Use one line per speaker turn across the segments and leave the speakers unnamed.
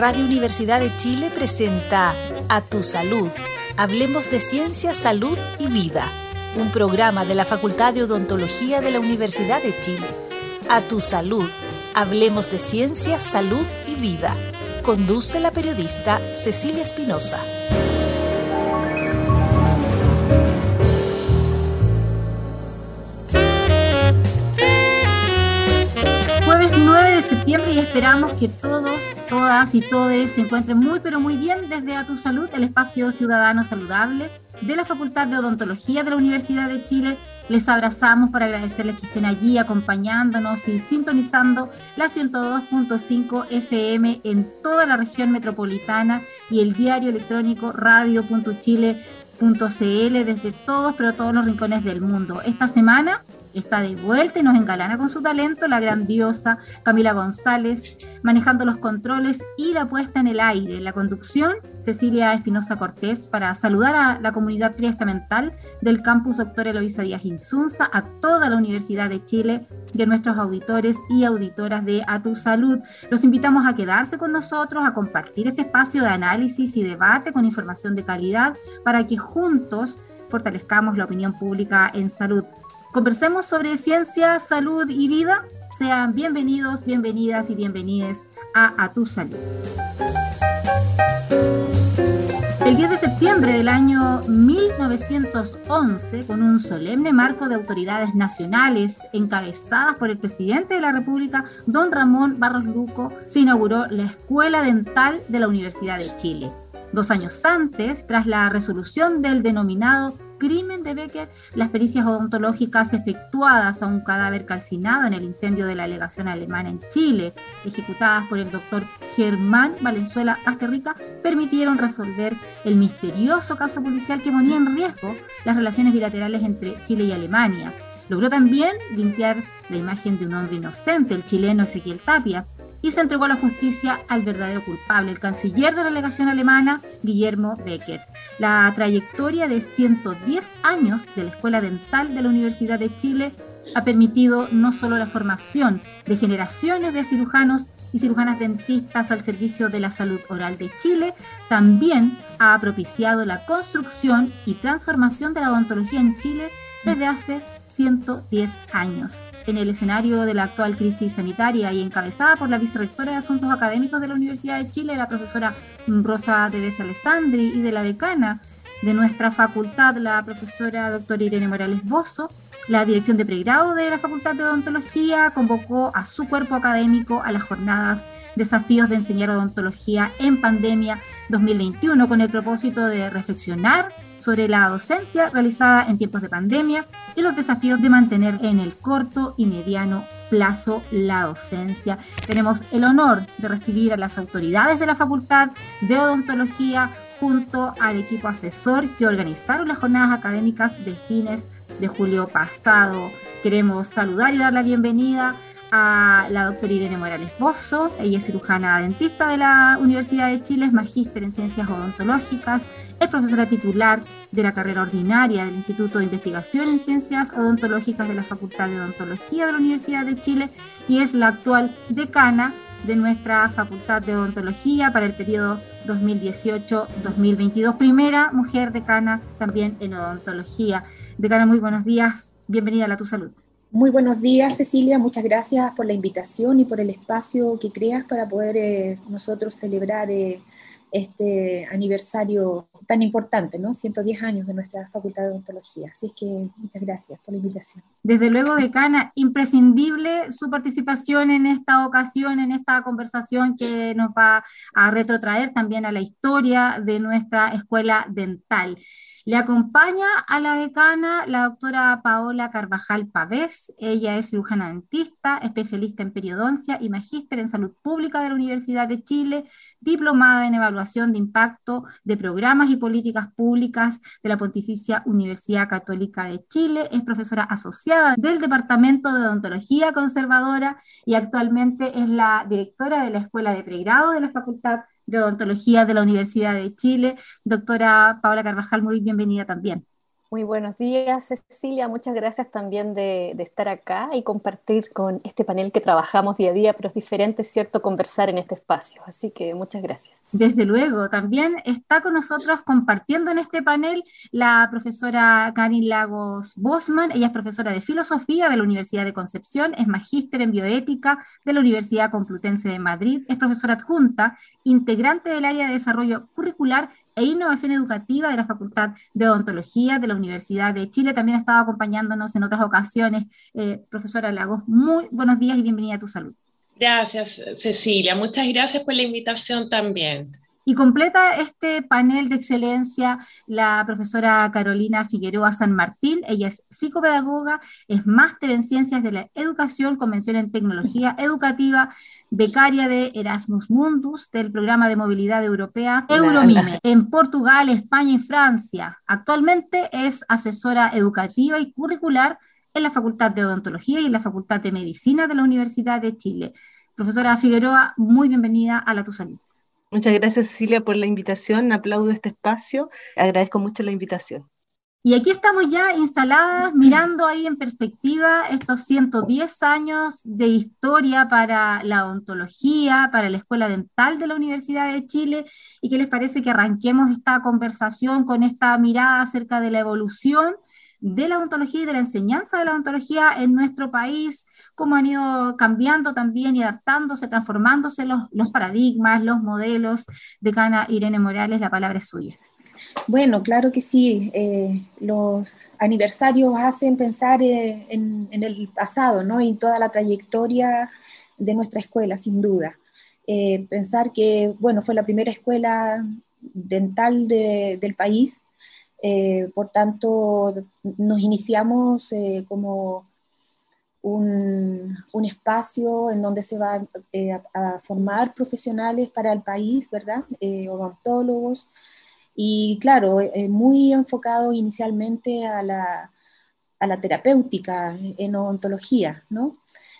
Radio Universidad de Chile presenta A Tu Salud. Hablemos de ciencia, salud y vida. Un programa de la Facultad de Odontología de la Universidad de Chile. A Tu Salud. Hablemos de ciencia, salud y vida. Conduce la periodista Cecilia Espinosa.
Jueves 9 de septiembre y esperamos que todos, todas y todes se encuentren muy pero muy bien desde A Tu Salud, el espacio ciudadano saludable de la Facultad de Odontología de la Universidad de Chile. Les abrazamos para agradecerles que estén allí acompañándonos y sintonizando la 102.5 FM en toda la región metropolitana y el diario electrónico radio.chile.cl desde todos los rincones del mundo. Esta semana está de vuelta y nos engalana con su talento la grandiosa Camila González, manejando los controles y la puesta en el aire. En la conducción, Cecilia Espinosa Cortés, para saludar a la comunidad triestamental del campus Dr. Eloísa Díaz Insunza, a toda la Universidad de Chile, de nuestros auditores y auditoras de A Tu Salud. Los invitamos a quedarse con nosotros, a compartir este espacio de análisis y debate con información de calidad para que juntos fortalezcamos la opinión pública en salud. Conversemos sobre ciencia, salud y vida. Sean bienvenidos, bienvenidas y bienvenides a Tu Salud. El 10 de septiembre del año 1911, con un solemne marco de autoridades nacionales encabezadas por el presidente de la República, don Ramón Barros Luco, se inauguró la Escuela Dental de la Universidad de Chile. 2 años antes, tras la resolución del denominado crimen de Becker, las pericias odontológicas efectuadas a un cadáver calcinado en el incendio de la legación alemana en Chile, ejecutadas por el doctor Germán Valenzuela Asterrica, permitieron resolver el misterioso caso policial que ponía en riesgo las relaciones bilaterales entre Chile y Alemania. Logró también limpiar la imagen de un hombre inocente, el chileno Ezequiel Tapia, y se entregó a la justicia al verdadero culpable, el canciller de la legación alemana, Guillermo Becker. La trayectoria de 110 años de la Escuela Dental de la Universidad de Chile ha permitido no solo la formación de generaciones de cirujanos y cirujanas dentistas al servicio de la salud oral de Chile, también ha propiciado la construcción y transformación de la odontología en Chile desde hace 110 años. En el escenario de la actual crisis sanitaria y encabezada por la vicerrectora de Asuntos Académicos de la Universidad de Chile, la profesora Rosa Devesa Alessandri, y de la decana de nuestra facultad, la profesora doctora Irene Morales Bozo, la dirección de pregrado de la Facultad de Odontología convocó a su cuerpo académico a las jornadas Desafíos de Enseñar Odontología en Pandemia 2021 con el propósito de reflexionar sobre la docencia realizada en tiempos de pandemia y los desafíos de mantener en el corto y mediano plazo la docencia. Tenemos el honor de recibir a las autoridades de la Facultad de Odontología junto al equipo asesor que organizaron las jornadas académicas de fines de julio pasado. Queremos saludar y dar la bienvenida a la doctora Irene Morales Bozo. Ella es cirujana dentista de la Universidad de Chile, es magíster en ciencias odontológicas, es profesora titular de la carrera ordinaria del Instituto de Investigación en Ciencias Odontológicas de la Facultad de Odontología de la Universidad de Chile y es la actual decana de nuestra Facultad de Odontología para el periodo 2018-2022. Primera mujer decana también en odontología. Decana, muy buenos días. Bienvenida a la Tu Salud.
Muy buenos días, Cecilia. Muchas gracias por la invitación y por el espacio que creas para poder nosotros celebrar este aniversario tan importante, ¿no? 110 años de nuestra Facultad de Odontología. Así es que muchas gracias por la invitación.
Desde luego, decana, imprescindible su participación en esta ocasión, en esta conversación que nos va a retrotraer también a la historia de nuestra escuela dental. Le acompaña a la decana la doctora Paola Carvajal Pavés. Ella es cirujana dentista, especialista en periodoncia y magíster en salud pública de la Universidad de Chile, diplomada en evaluación de impacto de programas y políticas públicas de la Pontificia Universidad Católica de Chile. Es profesora asociada del Departamento de Odontología Conservadora y actualmente es la directora de la Escuela de Pregrado de la Facultad de Odontología de la Universidad de Chile. Doctora Paola Carvajal, muy bienvenida también.
Muy buenos días, Cecilia. Muchas gracias también de estar acá y compartir con este panel que trabajamos día a día, pero es diferente, ¿cierto?, conversar en este espacio. Así que muchas gracias.
Desde luego, también está con nosotros compartiendo en este panel la profesora Karin Lagos Bosman. Ella es profesora de filosofía de la Universidad de Concepción, es magíster en bioética de la Universidad Complutense de Madrid, es profesora adjunta, integrante del área de desarrollo curricular e innovación educativa de la Facultad de Odontología de la Universidad de Chile. También ha estado acompañándonos en otras ocasiones. Profesora Lagos, muy buenos días y bienvenida a Tu Salud.
Gracias, Cecilia. Muchas gracias por la invitación también.
Y completa este panel de excelencia la profesora Carolina Figueroa San Martín. Ella es psicopedagoga, es máster en Ciencias de la Educación, convención en Tecnología Educativa, becaria de Erasmus Mundus, del Programa de Movilidad Europea Euromime, en Portugal, España y Francia. Actualmente es asesora educativa y curricular en la Facultad de Odontología y en la Facultad de Medicina de la Universidad de Chile. Profesora Figueroa, muy bienvenida a La Tu Salud.
Muchas gracias, Cecilia, por la invitación. Aplaudo este espacio. Agradezco mucho la invitación.
Y aquí estamos ya instaladas, mirando ahí en perspectiva estos 110 años de historia para la odontología, para la Escuela Dental de la Universidad de Chile. ¿Y qué les parece que arranquemos esta conversación con esta mirada acerca de la evolución de la odontología y de la enseñanza de la odontología en nuestro país, cómo han ido cambiando también y adaptándose, transformándose los paradigmas, los modelos? Decana Irene Morales, la palabra es suya.
Bueno, claro que sí. Los aniversarios hacen pensar en el pasado, ¿no? Y en toda la trayectoria de nuestra escuela, sin duda. Pensar que, bueno, fue la primera escuela dental del país. Por tanto, nos iniciamos como un espacio en donde se va a formar profesionales para el país, ¿verdad? Odontólogos. Y claro, muy enfocado inicialmente a la terapéutica en odontología, ¿no?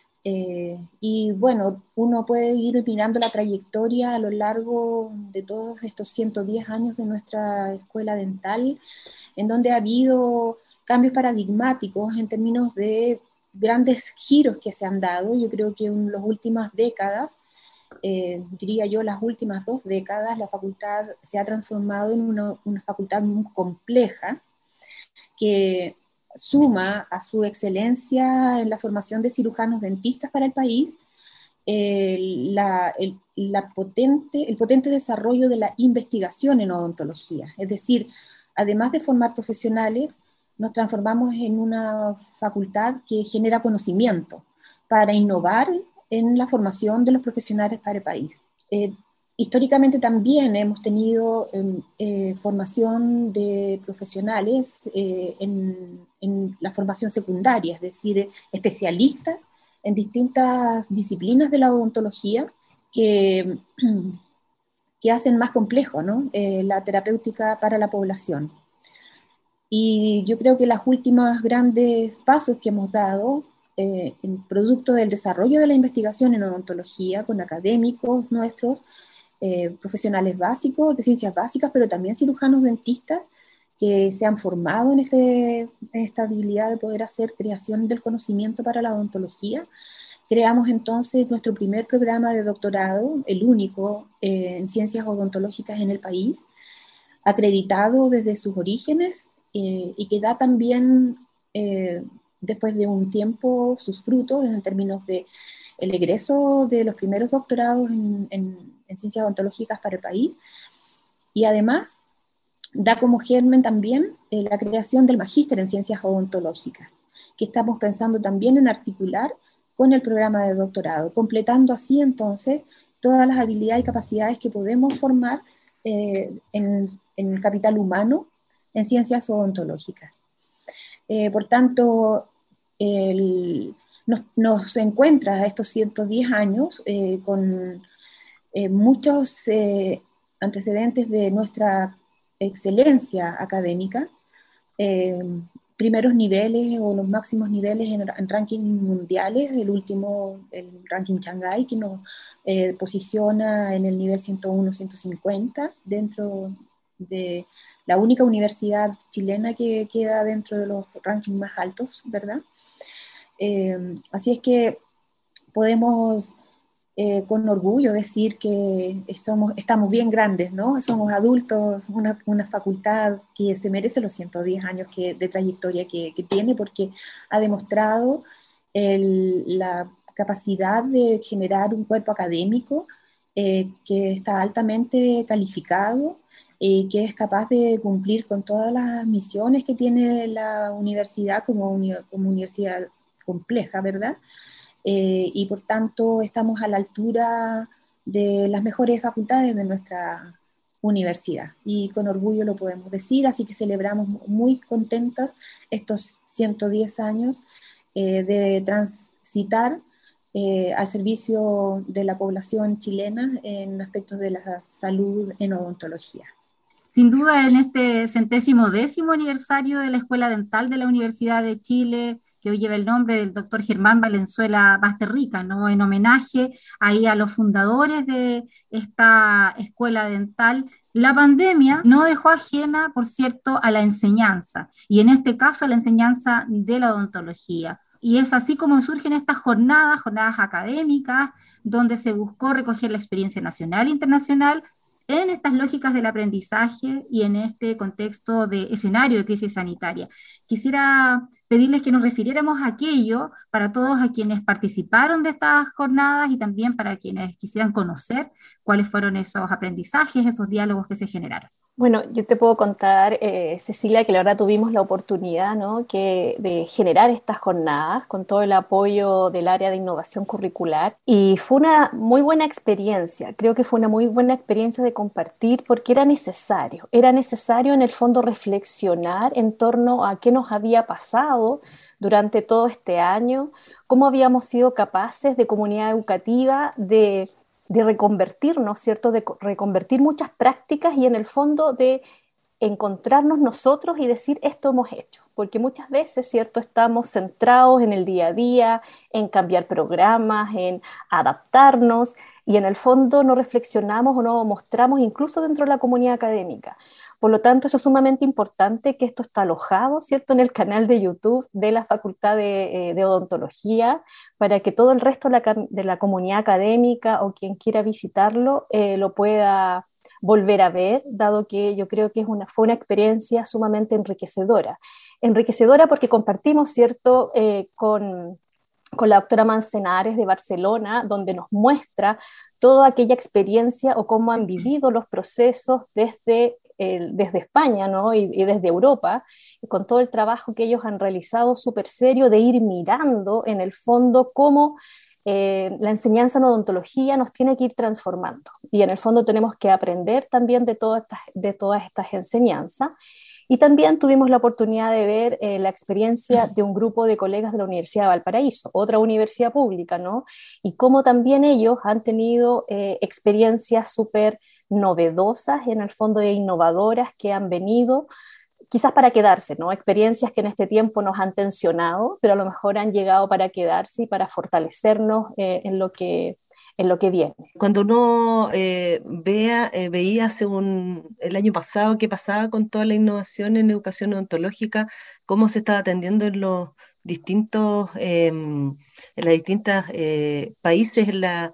Y bueno, uno puede ir mirando la trayectoria a lo largo de todos estos 110 años de nuestra escuela dental, en donde ha habido cambios paradigmáticos en términos de grandes giros que se han dado. Yo creo que en las últimas décadas, diría yo las últimas 2 décadas, la facultad se ha transformado en una facultad muy compleja que suma a su excelencia en la formación de cirujanos dentistas para el país el potente desarrollo de la investigación en odontología. Es decir, además de formar profesionales, nos transformamos en una facultad que genera conocimiento para innovar en la formación de los profesionales para el país. Históricamente también hemos tenido formación de profesionales en la formación secundaria, es decir, especialistas en distintas disciplinas de la odontología que hacen más complejo, ¿no? La terapéutica para la población. Y yo creo que los últimos grandes pasos que hemos dado en producto del desarrollo de la investigación en odontología con académicos nuestros, profesionales básicos, de ciencias básicas, pero también cirujanos dentistas que se han formado en esta habilidad de poder hacer creación del conocimiento para la odontología. Creamos entonces nuestro primer programa de doctorado, el único en ciencias odontológicas en el país, acreditado desde sus orígenes y que da también, después de un tiempo, sus frutos en términos de el egreso de los primeros doctorados en ciencias odontológicas para el país, y además da como germen también la creación del magíster en ciencias odontológicas, que estamos pensando también en articular con el programa de doctorado, completando así entonces todas las habilidades y capacidades que podemos formar en el capital humano en ciencias odontológicas. Por tanto, nos encuentra estos 110 años con muchos antecedentes de nuestra excelencia académica, primeros niveles o los máximos niveles en rankings mundiales, el ranking Shanghai, que nos posiciona en el nivel 101-150 dentro de la única universidad chilena que queda dentro de los rankings más altos, ¿verdad? Así es que podemos con orgullo decir que estamos bien grandes, ¿no? Somos adultos, una facultad que se merece los 110 años de trayectoria que tiene, porque ha demostrado la capacidad de generar un cuerpo académico que está altamente calificado y que es capaz de cumplir con todas las misiones que tiene la universidad como universidad compleja, ¿verdad? Y por tanto estamos a la altura de las mejores facultades de nuestra universidad y con orgullo lo podemos decir, así que celebramos muy contentos estos 110 años de transitar al servicio de la población chilena en aspectos de la salud en odontología.
Sin duda, en este 110º aniversario de la Escuela Dental de la Universidad de Chile, que hoy lleva el nombre del doctor Germán Valenzuela Basterrica, ¿no? En homenaje ahí a los fundadores de esta escuela dental, la pandemia no dejó ajena, por cierto, a la enseñanza, y en este caso a la enseñanza de la odontología. Y es así como surgen estas jornadas académicas, donde se buscó recoger la experiencia nacional e internacional en estas lógicas del aprendizaje y en este contexto de escenario de crisis sanitaria. Quisiera pedirles que nos refiriéramos a aquello para todos a quienes participaron de estas jornadas y también para quienes quisieran conocer cuáles fueron esos aprendizajes, esos diálogos que se generaron.
Bueno, yo te puedo contar, Cecilia, que la verdad tuvimos la oportunidad, ¿no?, de generar estas jornadas con todo el apoyo del área de innovación curricular y fue una muy buena experiencia, creo que fue una muy buena experiencia de compartir porque era necesario en el fondo reflexionar en torno a qué nos había pasado durante todo este año, cómo habíamos sido capaces de comunidad educativa de reconvertirnos, ¿cierto? De reconvertir muchas prácticas y en el fondo de encontrarnos nosotros y decir esto hemos hecho, porque muchas veces, ¿cierto? Estamos centrados en el día a día, en cambiar programas, en adaptarnos y en el fondo no reflexionamos o no mostramos incluso dentro de la comunidad académica. Por lo tanto, eso es sumamente importante que esto está alojado, ¿cierto?, en el canal de YouTube de la Facultad de Odontología, para que todo el resto de la comunidad académica o quien quiera visitarlo lo pueda volver a ver, dado que yo creo que fue una experiencia sumamente enriquecedora. Enriquecedora porque compartimos, ¿cierto?, con la doctora Mancenares de Barcelona, donde nos muestra toda aquella experiencia o cómo han vivido los procesos desde España, ¿no?, y desde Europa, y con todo el trabajo que ellos han realizado súper serio de ir mirando en el fondo cómo la enseñanza en odontología nos tiene que ir transformando. Y en el fondo tenemos que aprender también de todas estas enseñanzas. Y también tuvimos la oportunidad de ver la experiencia de un grupo de colegas de la Universidad de Valparaíso, otra universidad pública, ¿no? Y cómo también ellos han tenido experiencias súper novedosas, en el fondo e innovadoras, que han venido quizás para quedarse, ¿no? Experiencias que en este tiempo nos han tensionado, pero a lo mejor han llegado para quedarse y para fortalecernos en lo que viene.
Cuando uno veía el año pasado qué pasaba con toda la innovación en educación odontológica, cómo se estaba atendiendo en los distintos, en las distintas países,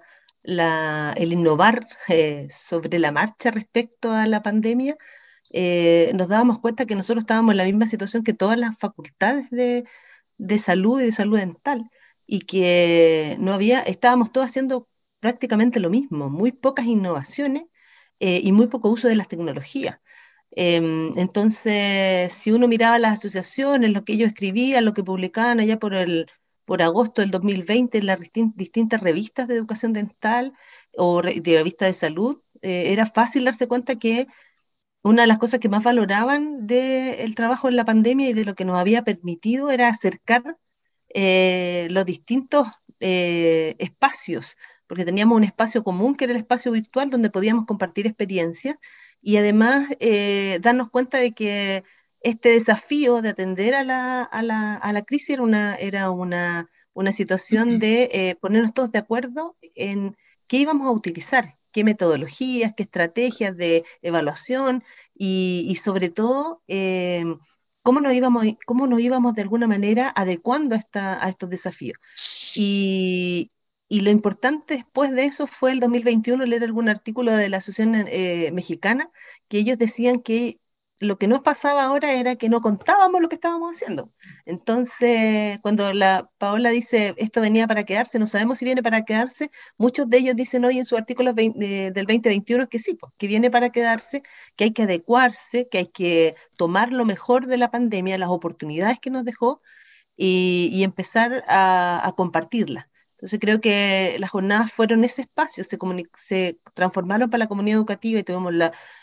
el innovar sobre la marcha respecto a la pandemia, nos dábamos cuenta que nosotros estábamos en la misma situación que todas las facultades de salud y de salud dental, y que estábamos todos haciendo prácticamente lo mismo, muy pocas innovaciones y muy poco uso de las tecnologías. Entonces, si uno miraba las asociaciones, lo que ellos escribían, lo que publicaban allá por agosto del 2020 en las distintas revistas de educación dental o de revistas de salud, era fácil darse cuenta que una de las cosas que más valoraban del trabajo en la pandemia y de lo que nos había permitido era acercar los distintos espacios, porque teníamos un espacio común que era el espacio virtual donde podíamos compartir experiencias y además darnos cuenta de que este desafío de atender a la crisis era una situación de ponernos todos de acuerdo en qué íbamos a utilizar, qué metodologías, qué estrategias de evaluación y sobre todo cómo nos íbamos de alguna manera adecuando a estos desafíos. Y, y lo importante después de eso fue el 2021 leer algún artículo de la Asociación Mexicana, que ellos decían que lo que nos pasaba ahora era que no contábamos lo que estábamos haciendo. Entonces, cuando la Paola dice esto venía para quedarse, no sabemos si viene para quedarse, muchos de ellos dicen hoy en sus artículos del 2021 que sí, pues, que viene para quedarse, que hay que adecuarse, que hay que tomar lo mejor de la pandemia, las oportunidades que nos dejó y empezar a compartirlas. Entonces creo que las jornadas fueron ese espacio, se transformaron para la comunidad educativa y tuvimos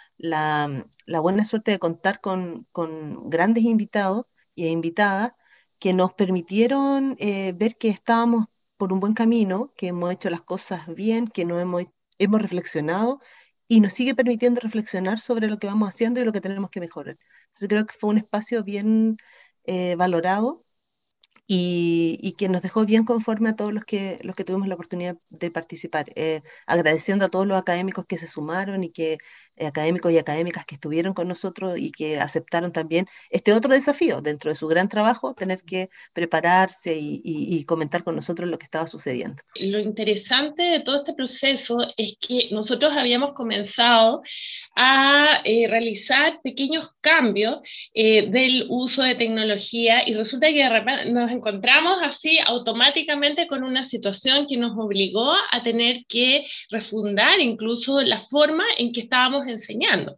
la buena suerte de contar con grandes invitados e invitadas que nos permitieron ver que estábamos por un buen camino, que hemos hecho las cosas bien, que no hemos reflexionado y nos sigue permitiendo reflexionar sobre lo que vamos haciendo y lo que tenemos que mejorar. Entonces creo que fue un espacio bien valorado y que nos dejó bien conforme a todos los que tuvimos la oportunidad de participar, agradeciendo a todos los académicos que se sumaron y que académicos y académicas que estuvieron con nosotros y que aceptaron también este otro desafío dentro de su gran trabajo, tener que prepararse y comentar con nosotros lo que estaba sucediendo.
Lo interesante de todo este proceso es que nosotros habíamos comenzado a realizar pequeños cambios del uso de tecnología y resulta que de repente nos encontramos así automáticamente con una situación que nos obligó a tener que refundar incluso la forma en que estábamos enseñando.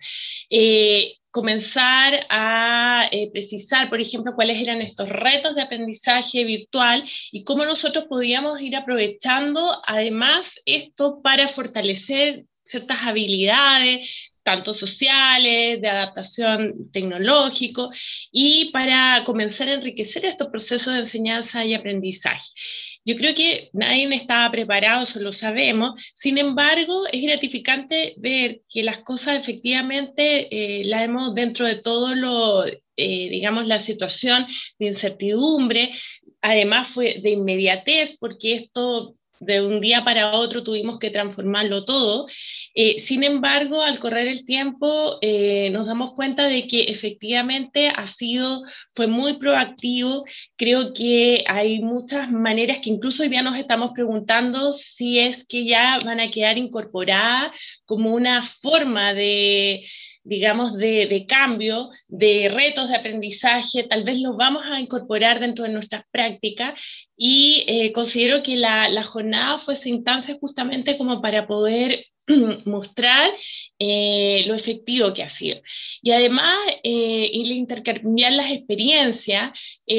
Comenzar a precisar, por ejemplo, cuáles eran estos retos de aprendizaje virtual y cómo nosotros podíamos ir aprovechando además esto para fortalecer ciertas habilidades, tanto sociales, de adaptación tecnológico, y para comenzar a enriquecer estos procesos de enseñanza y aprendizaje. Yo creo que nadie estaba preparado, eso lo sabemos, sin embargo, es gratificante ver que las cosas efectivamente las hemos dentro de todo digamos, la situación de incertidumbre, además fue de inmediatez, porque esto de un día para otro tuvimos que transformarlo todo. Sin embargo, al correr el tiempo, nos damos cuenta de que efectivamente fue muy proactivo. Creo que hay muchas maneras que incluso hoy día nos estamos preguntando si es que ya van a quedar incorporadas como una forma digamos, de cambio, de retos de aprendizaje, tal vez los vamos a incorporar dentro de nuestras prácticas y considero que la jornada fue esa instancia justamente como para poder mostrar lo efectivo que ha sido. Y además, el intercambiar las experiencias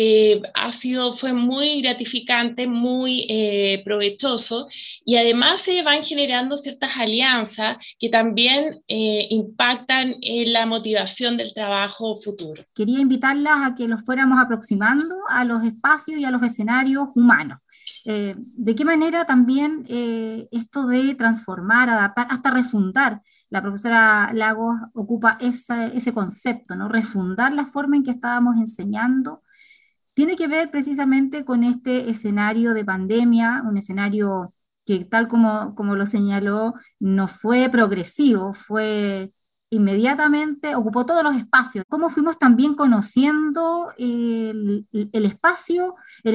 fue muy gratificante, muy provechoso, y además se van generando ciertas alianzas que también impactan en la motivación del trabajo futuro.
Quería invitarlas a que los fuéramos aproximando a los espacios y a los escenarios humanos. ¿De qué manera también esto de transformar, adaptar, hasta refundar? La profesora Lagos ocupa ese concepto, ¿no? Refundar la forma en que estábamos enseñando. Tiene que ver precisamente con este escenario de pandemia, un escenario que tal como lo señaló, no fue progresivo, fue inmediatamente, ocupó todos los espacios. Cómo fuimos también conociendo el espacio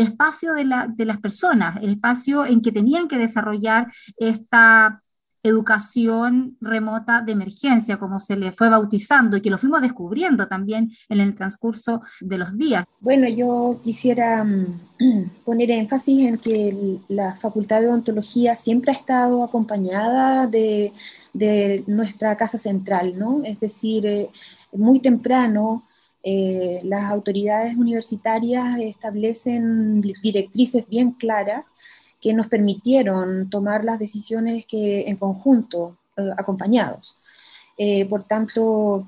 de las personas, el espacio en que tenían que desarrollar esta educación remota de emergencia, como se le fue bautizando y que lo fuimos descubriendo también en el transcurso de los días.
Bueno, yo quisiera poner énfasis en que la Facultad de Odontología siempre ha estado acompañada de nuestra casa central, ¿no? Es decir, muy temprano las autoridades universitarias establecen directrices bien claras que nos permitieron tomar las decisiones en conjunto, acompañados. Por tanto,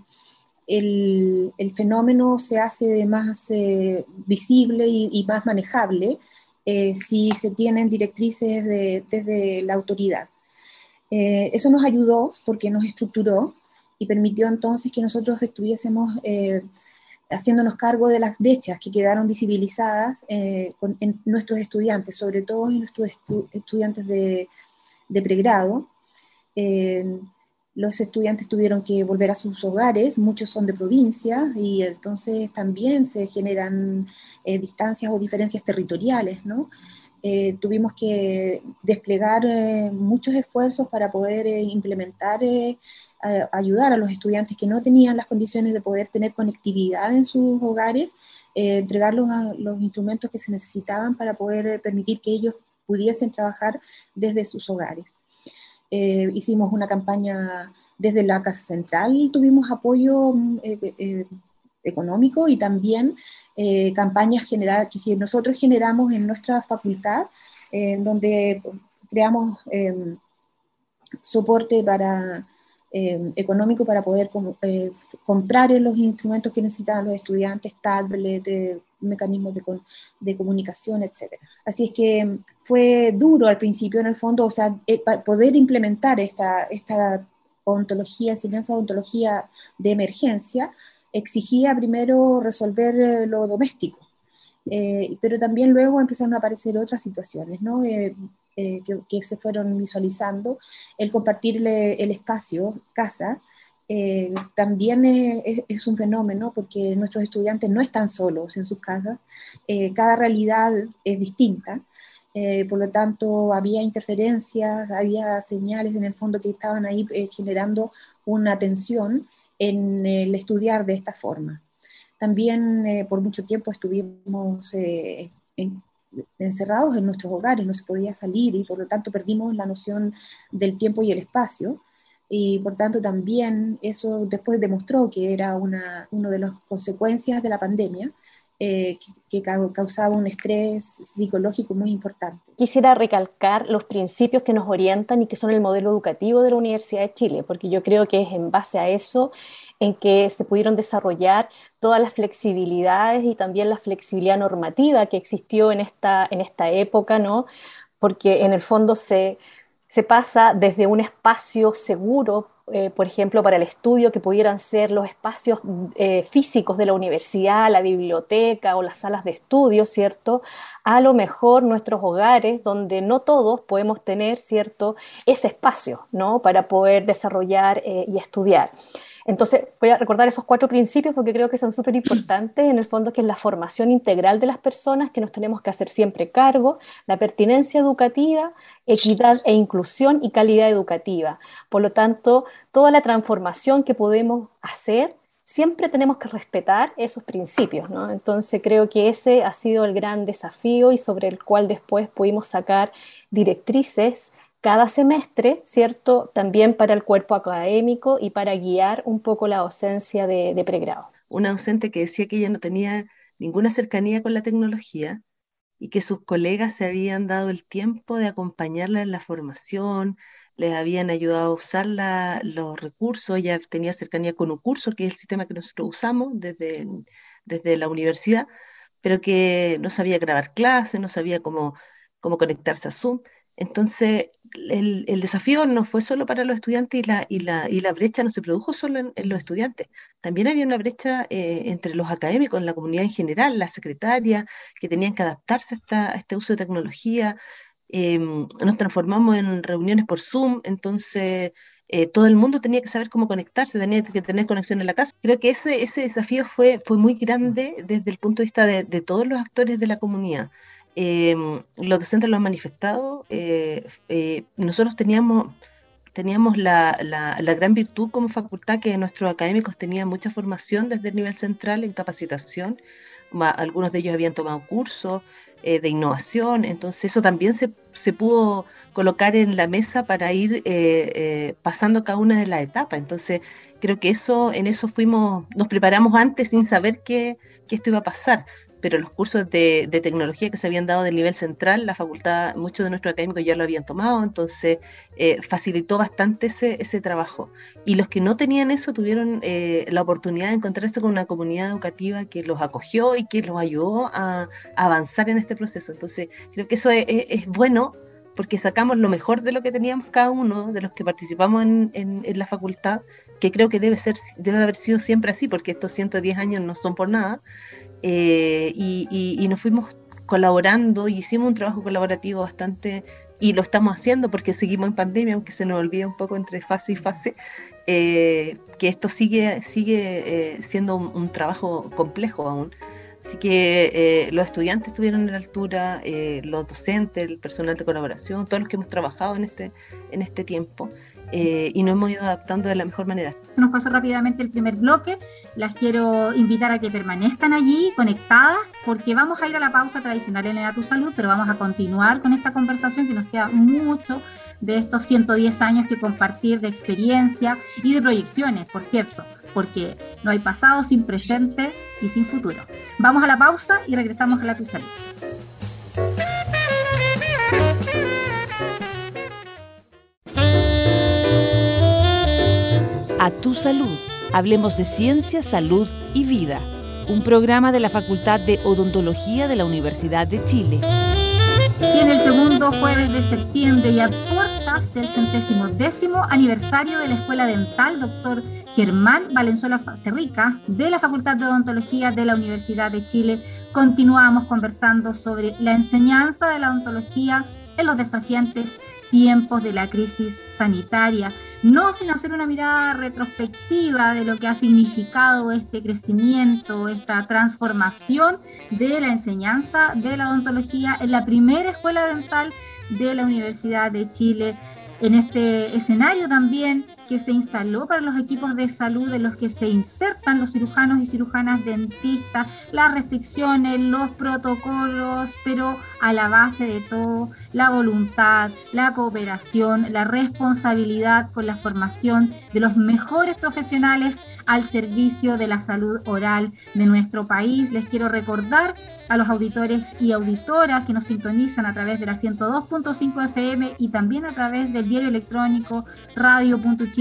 el fenómeno se hace más visible y más manejable si se tienen directrices desde la autoridad. Eso nos ayudó porque nos estructuró y permitió entonces que nosotros estuviésemos haciéndonos cargo de las brechas que quedaron visibilizadas en nuestros estudiantes, sobre todo en nuestros estudiantes de pregrado, Los estudiantes tuvieron que volver a sus hogares, muchos son de provincia, y entonces también se generan distancias o diferencias territoriales, ¿no? Tuvimos que desplegar muchos esfuerzos para poder implementar, ayudar a los estudiantes que no tenían las condiciones de poder tener conectividad en sus hogares, entregarlos a los instrumentos que se necesitaban para poder permitir que ellos pudiesen trabajar desde sus hogares. Hicimos una campaña desde la Casa Central, tuvimos apoyo económico y también campañas que nosotros generamos en nuestra facultad, donde creamos soporte económico para poder comprar los instrumentos que necesitaban los estudiantes, tablets, mecanismos de comunicación, etc. Así es que fue duro al principio, en el fondo, o sea, poder implementar esta ontología, enseñanza de ontología de emergencia, exigía primero resolver lo doméstico, pero también luego empezaron a aparecer otras situaciones, ¿no? Que se fueron visualizando. El compartirle el espacio, casa, también es un fenómeno, porque nuestros estudiantes no están solos en sus casas, cada realidad es distinta, por lo tanto había interferencias, había señales en el fondo que estaban ahí generando una tensión en el estudiar de esta forma. También por mucho tiempo estuvimos encerrados en nuestros hogares, no se podía salir, y por lo tanto perdimos la noción del tiempo y el espacio, y por tanto también eso después demostró que era una de las consecuencias de la pandemia, que causaba un estrés psicológico muy importante.
Quisiera recalcar los principios que nos orientan y que son el modelo educativo de la Universidad de Chile, porque yo creo que es en base a eso en que se pudieron desarrollar todas las flexibilidades y también la flexibilidad normativa que existió en esta época, ¿no? Porque en el fondo se pasa desde un espacio seguro, por ejemplo, para el estudio, que pudieran ser los espacios físicos de la universidad, la biblioteca o las salas de estudio, ¿cierto? A lo mejor nuestros hogares, donde no todos podemos tener, ¿cierto?, ese espacio, ¿no?, para poder desarrollar y estudiar. Entonces, voy a recordar esos 4 principios porque creo que son súper importantes, en el fondo, que es la formación integral de las personas, que nos tenemos que hacer siempre cargo, la pertinencia educativa, equidad e inclusión y calidad educativa. Por lo tanto, toda la transformación que podemos hacer, siempre tenemos que respetar esos principios, ¿no? Entonces, creo que ese ha sido el gran desafío y sobre el cual después pudimos sacar directrices cada semestre, ¿cierto?, también para el cuerpo académico y para guiar un poco la docencia de pregrado.
Una docente que decía que ella no tenía ninguna cercanía con la tecnología y que sus colegas se habían dado el tiempo de acompañarla en la formación, les habían ayudado a usar los recursos. Ella tenía cercanía con Ucurso, que es el sistema que nosotros usamos desde la universidad, pero que no sabía grabar clases, no sabía cómo conectarse a Zoom. Entonces, el desafío no fue solo para los estudiantes, y la brecha no se produjo solo en los estudiantes. También había una brecha entre los académicos, en la comunidad en general, las secretarias, que tenían que adaptarse a este uso de tecnología. Nos transformamos en reuniones por Zoom, entonces todo el mundo tenía que saber cómo conectarse, tenía que tener conexión en la casa. Creo que ese desafío fue muy grande desde el punto de vista de todos los actores de la comunidad. Los docentes lo han manifestado. Nosotros teníamos la gran virtud como facultad que nuestros académicos tenían mucha formación desde el nivel central en capacitación. Algunos de ellos habían tomado cursos de innovación, entonces eso también se pudo colocar en la mesa para ir pasando cada una de las etapas. Entonces creo que en eso nos preparamos antes sin saber que esto iba a pasar. Pero los cursos de tecnología que se habían dado del nivel central, la facultad, muchos de nuestros académicos ya lo habían tomado, entonces facilitó bastante ese trabajo. Y los que no tenían eso tuvieron la oportunidad de encontrarse con una comunidad educativa que los acogió y que los ayudó a avanzar en este proceso. Entonces creo que eso es bueno, porque sacamos lo mejor de lo que teníamos cada uno de los que participamos en la facultad, que creo que debe haber sido siempre así, porque estos 110 años no son por nada. Y nos fuimos colaborando y hicimos un trabajo colaborativo bastante y lo estamos haciendo porque seguimos en pandemia, aunque se nos olvide un poco entre fase y fase, que esto sigue siendo un trabajo complejo aún. Así que los estudiantes estuvieron a la altura, los docentes, el personal de colaboración, todos los que hemos trabajado en este tiempo, y nos hemos ido adaptando de la mejor manera.
Nos pasó rápidamente el primer bloque. Las quiero invitar a que permanezcan allí conectadas, porque vamos a ir a la pausa tradicional en A Tu Salud, pero vamos a continuar con esta conversación, que nos queda mucho de estos 110 años que compartir, de experiencia y de proyecciones, por cierto, porque no hay pasado sin presente y sin futuro. Vamos a la pausa y regresamos a A Tu Salud.
A Tu Salud, hablemos de ciencia, salud y vida. Un programa de la Facultad de Odontología de la Universidad de Chile.
Y en el segundo jueves de septiembre y a puertas del 110º aniversario de la Escuela Dental Dr. Germán Valenzuela Basterrica de la Facultad de Odontología de la Universidad de Chile, continuamos conversando sobre la enseñanza de la odontología en los desafiantes tiempos de la crisis sanitaria, no sin hacer una mirada retrospectiva de lo que ha significado este crecimiento, esta transformación de la enseñanza de la odontología en la primera escuela dental de la Universidad de Chile, en este escenario también que se instaló para los equipos de salud en los que se insertan los cirujanos y cirujanas dentistas, las restricciones, los protocolos, pero a la base de todo, la voluntad, la cooperación, la responsabilidad con la formación de los mejores profesionales al servicio de la salud oral de nuestro país. Les quiero recordar a los auditores y auditoras que nos sintonizan a través de la 102.5 FM y también a través del diario electrónico radio.chile.cl,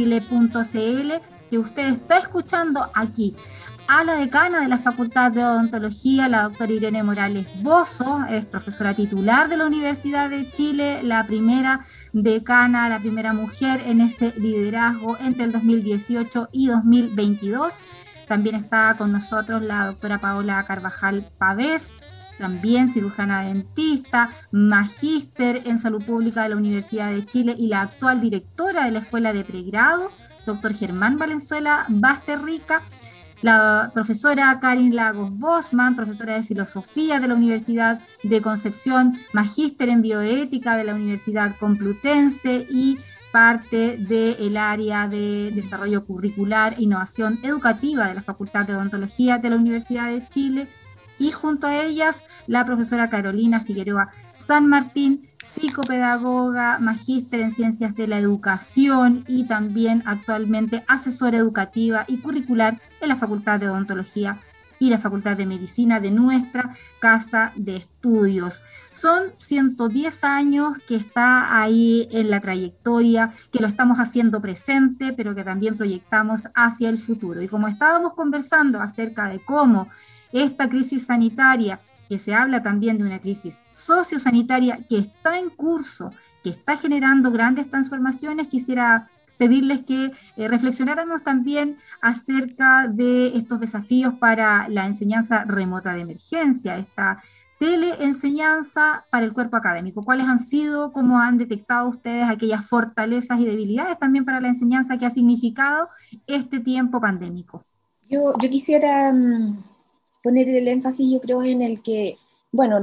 que usted está escuchando aquí a la decana de la Facultad de Odontología, la doctora Irene Morales Bozo. Es profesora titular de la Universidad de Chile, la primera decana, la primera mujer en ese liderazgo entre el 2018 y 2022. También está con nosotros la doctora Paola Carvajal Pavés, también cirujana dentista, magíster en salud pública de la Universidad de Chile y la actual directora de la Escuela de Pregrado, doctor Germán Valenzuela Basterrica, la profesora Karin Lagos Bosman, profesora de filosofía de la Universidad de Concepción, magíster en bioética de la Universidad Complutense y parte del área de desarrollo curricular e innovación educativa de la Facultad de Odontología de la Universidad de Chile, y junto a ellas la profesora Carolina Figueroa San Martín, psicopedagoga, magíster en ciencias de la educación y también actualmente asesora educativa y curricular en la Facultad de Odontología y la Facultad de Medicina de nuestra casa de estudios. Son 110 años que está ahí en la trayectoria, que lo estamos haciendo presente, pero que también proyectamos hacia el futuro. Y como estábamos conversando acerca de cómo esta crisis sanitaria, que se habla también de una crisis sociosanitaria que está en curso, que está generando grandes transformaciones, quisiera pedirles que reflexionáramos también acerca de estos desafíos para la enseñanza remota de emergencia, esta teleenseñanza para el cuerpo académico. ¿Cuáles han sido, cómo han detectado ustedes aquellas fortalezas y debilidades también para la enseñanza que ha significado este tiempo pandémico?
Yo quisiera poner el énfasis, yo creo, en el que, bueno,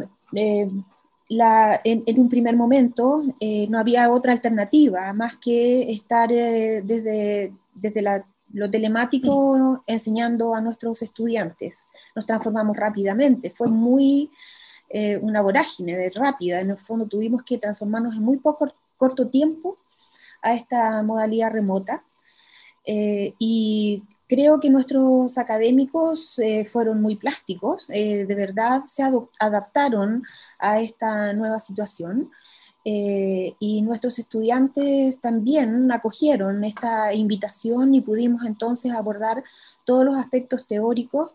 en un primer momento no había otra alternativa más que estar desde lo telemático enseñando a nuestros estudiantes. Nos transformamos rápidamente, fue muy una vorágine rápida. En el fondo tuvimos que transformarnos en muy corto tiempo a esta modalidad remota, y creo que nuestros académicos fueron muy plásticos, de verdad se adaptaron a esta nueva situación, y nuestros estudiantes también acogieron esta invitación y pudimos entonces abordar todos los aspectos teóricos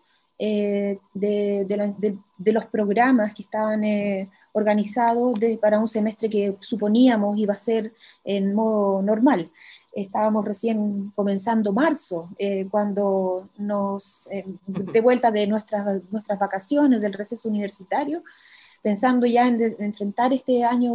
de los programas que estaban organizados para un semestre que suponíamos iba a ser en modo normal. Estábamos recién comenzando marzo, cuando de vuelta de nuestras vacaciones, del receso universitario, pensando ya en enfrentar este año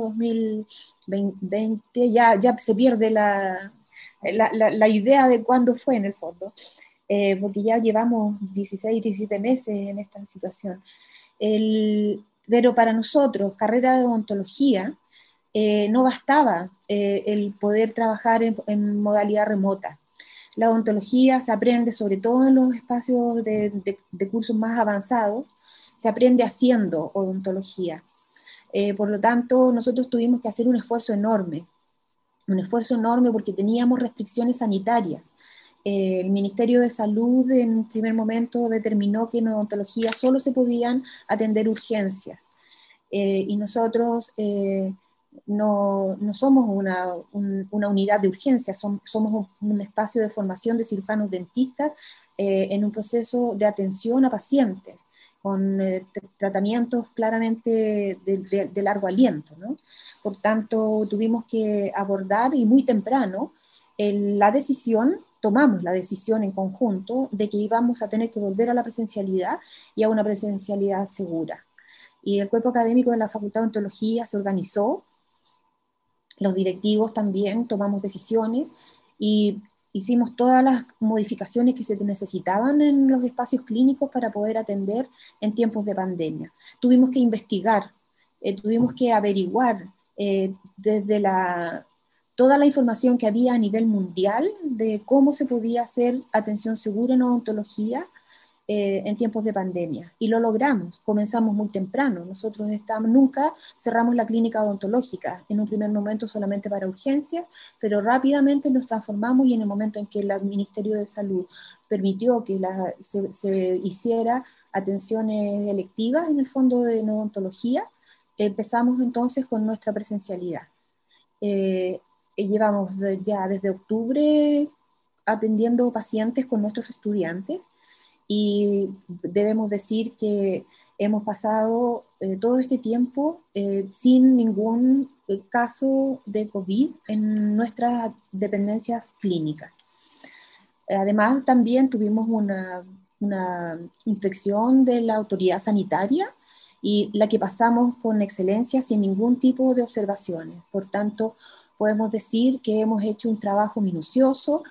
2020, ya se pierde la idea de cuándo fue en el fondo, porque ya llevamos 16, 17 meses en esta situación. Pero para nosotros, carrera de odontología, no bastaba el poder trabajar en modalidad remota. La odontología se aprende sobre todo en los espacios de cursos más avanzados, se aprende haciendo odontología. Por lo tanto, nosotros tuvimos que hacer un esfuerzo enorme porque teníamos restricciones sanitarias. El Ministerio de Salud en un primer momento determinó que en odontología solo se podían atender urgencias. Y nosotros no somos una unidad de urgencias, somos un espacio de formación de cirujanos dentistas en un proceso de atención a pacientes con tratamientos claramente de largo aliento, ¿no? Por tanto, tuvimos que abordar, y muy temprano, tomamos la decisión en conjunto de que íbamos a tener que volver a la presencialidad y a una presencialidad segura. Y el cuerpo académico de la Facultad de Odontología se organizó, los directivos también tomamos decisiones y hicimos todas las modificaciones que se necesitaban en los espacios clínicos para poder atender en tiempos de pandemia. Tuvimos que investigar, tuvimos que averiguar desde toda la información que había a nivel mundial de cómo se podía hacer atención segura en odontología en tiempos de pandemia, y lo logramos. Comenzamos muy temprano, nosotros nunca cerramos la clínica odontológica, en un primer momento solamente para urgencias, pero rápidamente nos transformamos, y en el momento en que el Ministerio de Salud permitió que se hiciera atenciones electivas en el fondo de odontología, empezamos entonces con nuestra presencialidad. Llevamos ya desde octubre atendiendo pacientes con nuestros estudiantes, y debemos decir que hemos pasado todo este tiempo sin ningún caso de COVID en nuestras dependencias clínicas. Además, también tuvimos una inspección de la autoridad sanitaria, y la que pasamos con excelencia sin ningún tipo de observaciones. Por tanto, podemos decir que hemos hecho un trabajo minucioso,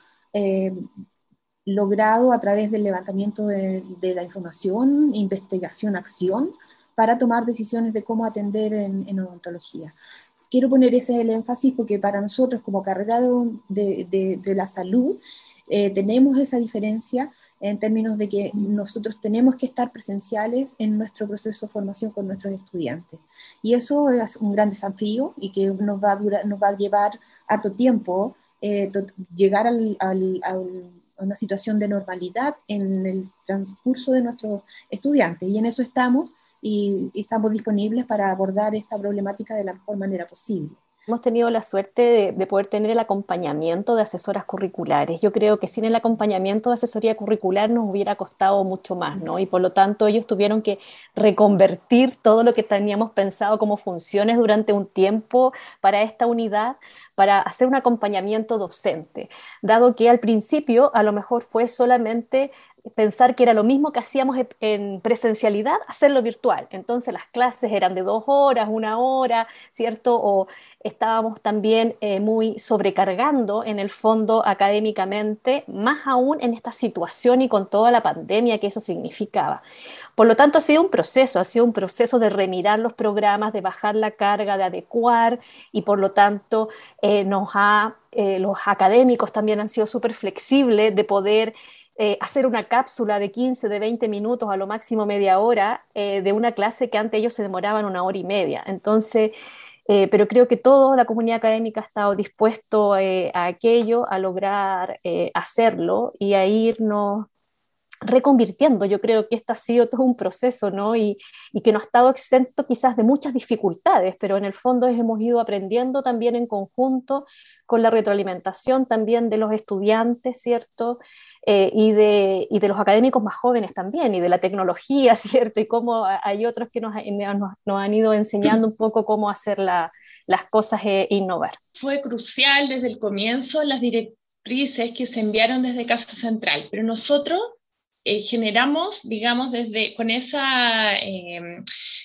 logrado a través del levantamiento de la información, investigación, acción, para tomar decisiones de cómo atender en odontología. Quiero poner el énfasis porque para nosotros como carrera de la salud tenemos esa diferencia en términos de que nosotros tenemos que estar presenciales en nuestro proceso de formación con nuestros estudiantes. Y eso es un gran desafío y que nos va a llevar harto tiempo llegar a una situación de normalidad en el transcurso de nuestros estudiantes, y en eso estamos, y estamos disponibles para abordar esta problemática de la mejor manera posible.
Hemos tenido la suerte de poder tener el acompañamiento de asesoras curriculares. Yo creo que sin el acompañamiento de asesoría curricular nos hubiera costado mucho más, ¿no? Y por lo tanto ellos tuvieron que reconvertir todo lo que teníamos pensado como funciones durante un tiempo para esta unidad, para hacer un acompañamiento docente, dado que al principio a lo mejor fue solamente pensar que era lo mismo que hacíamos en presencialidad, hacerlo virtual. Entonces las clases eran de 2 horas, 1 hora, ¿cierto? O estábamos también muy sobrecargando en el fondo académicamente, más aún en esta situación y con toda la pandemia que eso significaba. Por lo tanto, ha sido un proceso de remirar los programas, de bajar la carga, de adecuar, y por lo tanto los académicos también han sido súper flexibles de poder hacer una cápsula de 15, de 20 minutos, a lo máximo media hora, de una clase que antes ellos se demoraban 1 hora y media. Entonces, pero creo que toda la comunidad académica ha estado dispuesto a aquello, a lograr hacerlo y a irnos reconvirtiendo. Yo creo que esto ha sido todo un proceso, ¿no? Y que no ha estado exento quizás de muchas dificultades, pero en el fondo hemos ido aprendiendo también en conjunto con la retroalimentación también de los estudiantes, ¿cierto? Y de los académicos más jóvenes también, y de la tecnología, ¿cierto? Y cómo hay otros que nos han ido enseñando un poco cómo hacer las cosas e innovar.
Fue crucial desde el comienzo las directrices que se enviaron desde Casa Central, pero nosotros generamos, digamos, con esa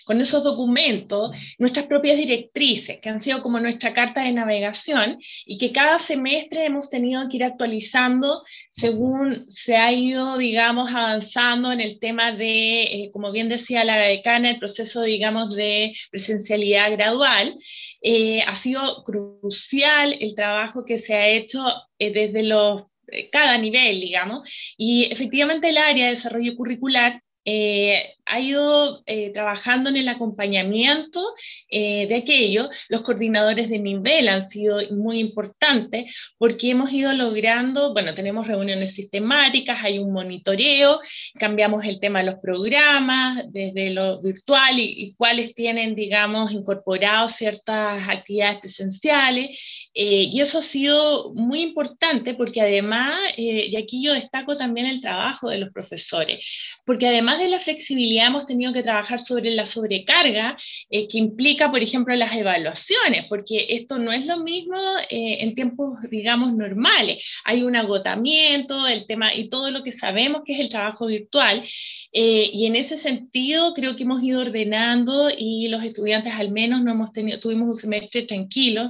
con esos documentos nuestras propias directrices, que han sido como nuestra carta de navegación y que cada semestre hemos tenido que ir actualizando según se ha ido, digamos, avanzando en el tema de, como bien decía la decana, el proceso, digamos, de presencialidad gradual. Ha sido crucial el trabajo que se ha hecho desde cada nivel, digamos, y efectivamente el área de desarrollo curricular ha ido trabajando en el acompañamiento de aquello. Los coordinadores de nivel han sido muy importantes porque hemos ido logrando, bueno, tenemos reuniones sistemáticas, hay un monitoreo, cambiamos el tema de los programas desde lo virtual y cuáles tienen, digamos, incorporados ciertas actividades presenciales, y eso ha sido muy importante porque además, y aquí yo destaco también el trabajo de los profesores, porque además de la flexibilidad hemos tenido que trabajar sobre la sobrecarga que implica, por ejemplo, las evaluaciones, porque esto no es lo mismo en tiempos, digamos, normales. Hay un agotamiento, el tema y todo lo que sabemos que es el trabajo virtual, y en ese sentido creo que hemos ido ordenando y los estudiantes al menos no hemos tenido, tuvimos un semestre tranquilo,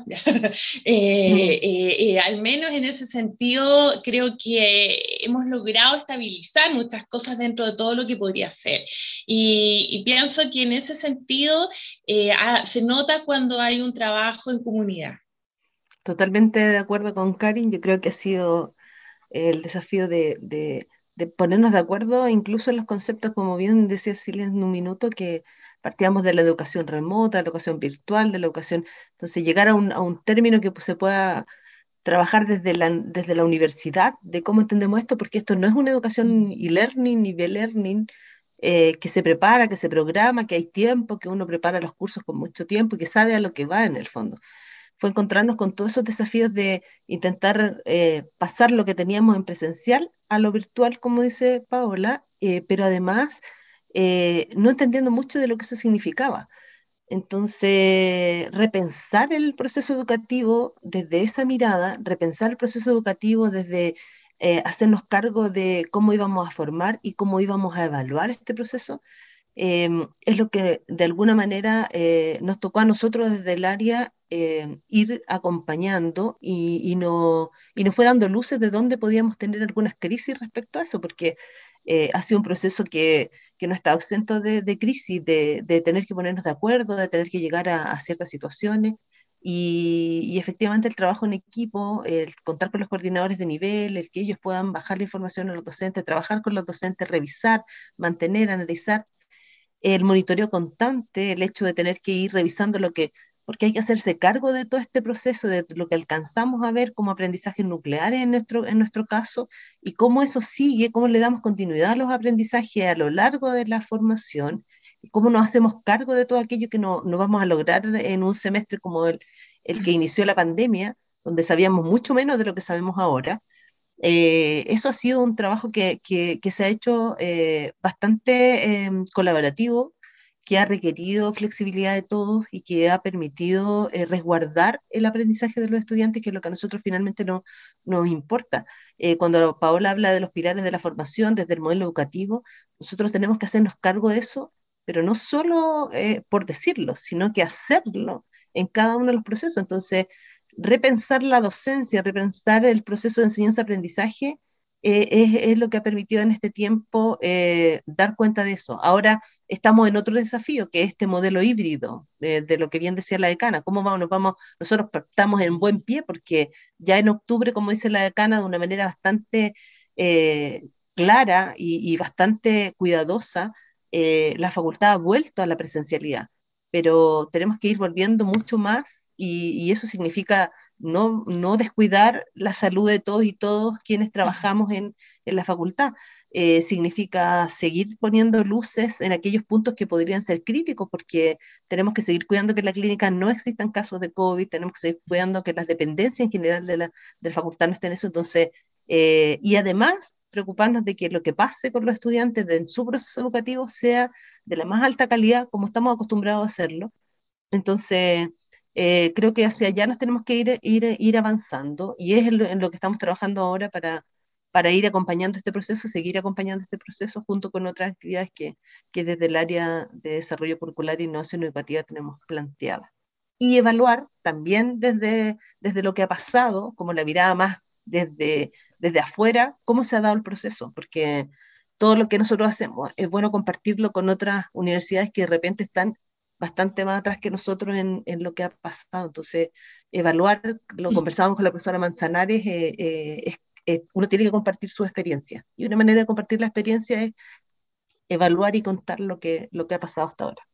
al menos en ese sentido creo que hemos logrado estabilizar muchas cosas dentro de todo lo que podría ser. Y pienso que en ese sentido se nota cuando hay un trabajo en comunidad.
Totalmente de acuerdo con Karin, yo creo que ha sido el desafío de ponernos de acuerdo incluso en los conceptos, como bien decía Silvia en un minuto, que partíamos de la educación remota, de la educación virtual, de la educación, entonces llegar a un término que pues, se pueda trabajar desde la universidad, de cómo entendemos esto, porque esto no es una educación e-learning ni b-learning, que se prepara, que se programa, que hay tiempo, que uno prepara los cursos con mucho tiempo y que sabe a lo que va en el fondo. Fue encontrarnos con todos esos desafíos de intentar pasar lo que teníamos en presencial a lo virtual, como dice Paola, pero además no entendiendo mucho de lo que eso significaba. Entonces, repensar el proceso educativo desde esa mirada, repensar el proceso educativo desde hacernos cargo de cómo íbamos a formar y cómo íbamos a evaluar este proceso, es lo que de alguna manera nos tocó a nosotros desde el área ir acompañando y nos fue dando luces de dónde podíamos tener algunas crisis respecto a eso, porque ha sido un proceso que no está exento de crisis, de tener que ponernos de acuerdo, de tener que llegar a ciertas situaciones. Y efectivamente el trabajo en equipo, el contar con los coordinadores de nivel, el que ellos puedan bajar la información a los docentes, trabajar con los docentes, revisar, mantener, analizar, el monitoreo constante, el hecho de tener que ir revisando porque hay que hacerse cargo de todo este proceso, de lo que alcanzamos a ver como aprendizajes nucleares en nuestro caso, y cómo eso sigue, cómo le damos continuidad a los aprendizajes a lo largo de la formación, y cómo nos hacemos cargo de todo aquello que no vamos a lograr en un semestre como el que inició la pandemia, donde sabíamos mucho menos de lo que sabemos ahora. Eso ha sido un trabajo que se ha hecho bastante colaborativo, que ha requerido flexibilidad de todos y que ha permitido resguardar el aprendizaje de los estudiantes, que es lo que a nosotros finalmente no nos importa. Cuando Paola habla de los pilares de la formación desde el modelo educativo, nosotros tenemos que hacernos cargo de eso, pero no solo por decirlo, sino que hacerlo en cada uno de los procesos. Entonces, repensar la docencia, repensar el proceso de enseñanza-aprendizaje, es lo que ha permitido en este tiempo dar cuenta de eso. Ahora estamos en otro desafío, que es este modelo híbrido, de lo que bien decía la decana. ¿Cómo vamos? Nosotros estamos en buen pie porque ya en octubre, como dice la decana, de una manera bastante clara y bastante cuidadosa, la facultad ha vuelto a la presencialidad, pero tenemos que ir volviendo mucho más y eso significa no descuidar la salud de todos y todos quienes trabajamos en la facultad. Significa seguir poniendo luces en aquellos puntos que podrían ser críticos, porque tenemos que seguir cuidando que en la clínica no existan casos de COVID, tenemos que seguir cuidando que las dependencias en general de la facultad no estén en eso. Entonces, y además preocuparnos de que lo que pase con los estudiantes en su proceso educativo sea de la más alta calidad, como estamos acostumbrados a hacerlo. Entonces, creo que hacia allá nos tenemos que ir avanzando y es en lo que estamos trabajando ahora para para ir acompañando este proceso, seguir acompañando este proceso junto con otras actividades que desde el área de desarrollo curricular e innovación educativa tenemos planteadas. Y evaluar también desde lo que ha pasado, como la mirada más desde afuera, cómo se ha dado el proceso, porque todo lo que nosotros hacemos es bueno compartirlo con otras universidades que de repente están bastante más atrás que nosotros en lo que ha pasado. Entonces, evaluar, lo conversábamos con la profesora Manzanares, uno tiene que compartir su experiencia. Y una manera de compartir la experiencia es evaluar y contar lo que ha pasado hasta ahora.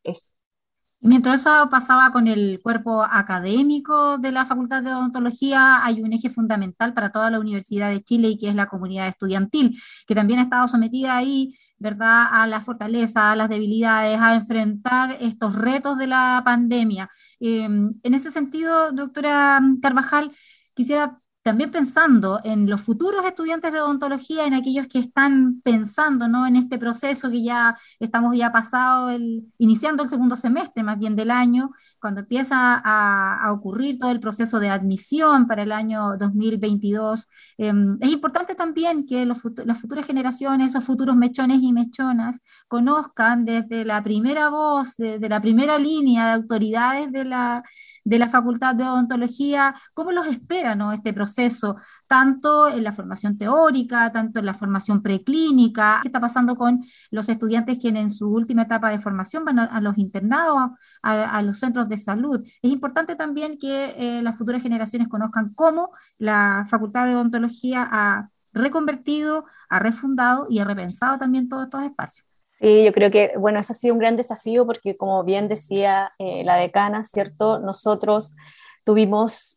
Y mientras eso pasaba con el cuerpo académico de la Facultad de Odontología, hay un eje fundamental para toda la Universidad de Chile y que es la comunidad estudiantil, que también ha estado sometida ahí, ¿verdad?, a las fortalezas, a las debilidades, a enfrentar estos retos de la pandemia. En ese sentido, doctora Carvajal, quisiera también pensando en los futuros estudiantes de odontología, en aquellos que están pensando, ¿no?, en este proceso que ya estamos ya pasado, iniciando el segundo semestre más bien del año, cuando empieza a ocurrir todo el proceso de admisión para el año 2022. Es importante también que las futuras generaciones, esos futuros mechones y mechonas, conozcan desde la primera voz, de la primera línea de autoridades de la Facultad de Odontología, cómo los espera, ¿no?, este proceso, tanto en la formación teórica, tanto en la formación preclínica, qué está pasando con los estudiantes que en su última etapa de formación van a los internados, a los centros de salud. Es importante también que las futuras generaciones conozcan cómo la Facultad de Odontología ha reconvertido, ha refundado y ha repensado también todos estos espacios.
Sí, yo creo que, bueno, eso ha sido un gran desafío porque, como bien decía la decana, ¿cierto? Nosotros tuvimos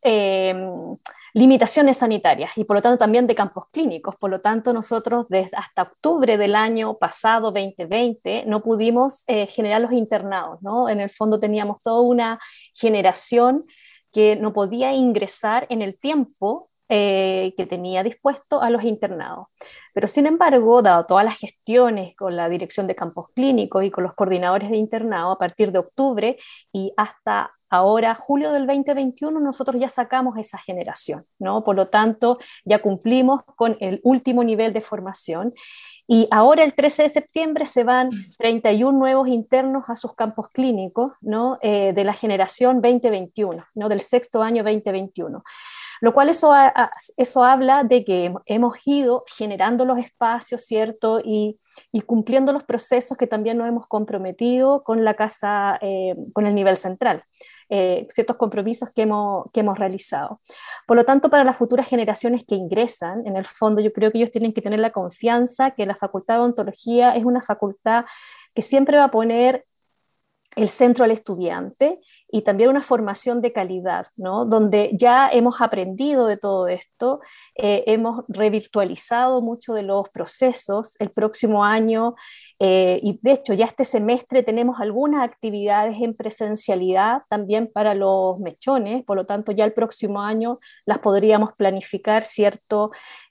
limitaciones sanitarias y por lo tanto también de campos clínicos. Por lo tanto, nosotros desde hasta octubre del año pasado, 2020, no pudimos generar los internados, ¿no? En el fondo teníamos toda una generación que no podía ingresar en el tiempo que tenía dispuesto a los internados. Pero sin embargo, dado todas las gestiones con la dirección de campos clínicos y con los coordinadores de internado, a partir de octubre y hasta ahora, julio del 2021, nosotros ya sacamos esa generación, ¿no? Por lo tanto, ya cumplimos con el último nivel de formación y ahora el 13 de septiembre se van 31 nuevos internos a sus campos clínicos, ¿no? De la generación 2021, ¿no? Del sexto año 2021. Lo cual eso habla de que hemos ido generando los espacios, ¿cierto? Y cumpliendo los procesos que también nos hemos comprometido con la casa, con el nivel central, ciertos compromisos que hemos realizado. Por lo tanto, para las futuras generaciones que ingresan, en el fondo yo creo que ellos tienen que tener la confianza que la Facultad de Odontología es una facultad que siempre va a poner el centro al estudiante y también una formación de calidad, ¿no? Donde ya hemos aprendido de todo esto, hemos revirtualizado mucho de los procesos. El próximo año, y de hecho ya este semestre tenemos algunas actividades en presencialidad también para los mechones, por lo tanto ya el próximo año las podríamos planificar, ¿cierto?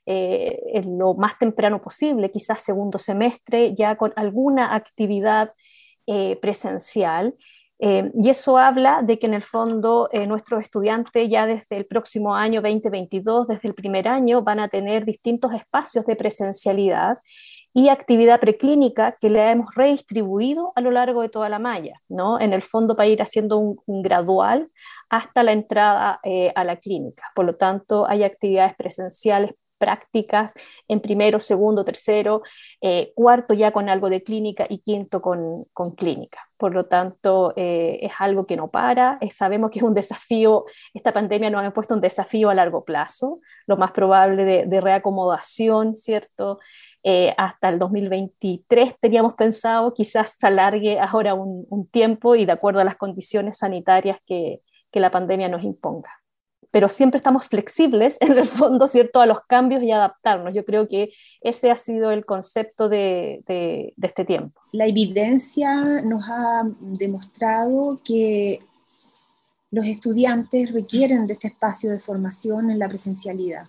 En lo más temprano posible, quizás segundo semestre, ya con alguna actividad presencial, y eso habla de que en el fondo nuestros estudiantes ya desde el próximo año 2022, desde el primer año, van a tener distintos espacios de presencialidad y actividad preclínica que le hemos redistribuido a lo largo de toda la malla, ¿no? En el fondo para ir haciendo un gradual hasta la entrada a la clínica. Por lo tanto, hay actividades presenciales prácticas en primero, segundo, tercero, cuarto ya con algo de clínica y quinto con clínica. Por lo tanto, es algo que no para, sabemos que es un desafío, esta pandemia nos ha puesto un desafío a largo plazo, lo más probable de reacomodación, ¿cierto? Hasta el 2023 teníamos pensado, quizás se alargue ahora un tiempo y de acuerdo a las condiciones sanitarias que la pandemia nos imponga. Pero siempre estamos flexibles, en el fondo, ¿cierto?, a los cambios y adaptarnos. Yo creo que ese ha sido el concepto de este tiempo.
La evidencia nos ha demostrado que los estudiantes requieren de este espacio de formación en la presencialidad.